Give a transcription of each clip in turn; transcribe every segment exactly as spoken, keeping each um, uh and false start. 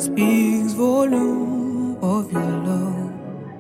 speaks volume of your love.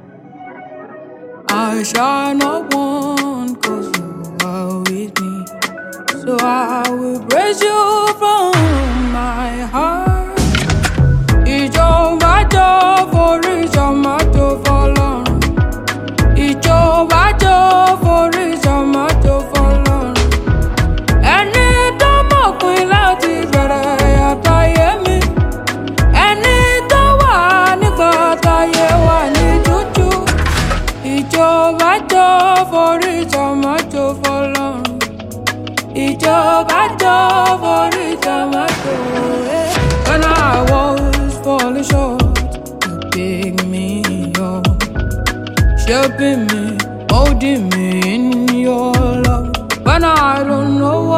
I shall not want, cause you are with me. So I will praise you from my heart. Ìjọba jọ forí ìjọba tó fọlọ́run. Ìjọba jọ forí ìjọba tó fọlọ́run. Ẹni tó mọ̀pin láti bẹ̀rẹ̀ àtayé mi. Ẹni tó wà nígbà táyé wà ní dúdú. Ìjọba jọ forí ìjọba tó fọlọ́run. Ìjọba jọ forí ìjọba tó fọlọ́run. When I was falling short, you picked me up, shaping me, holding me in your love. When I don't know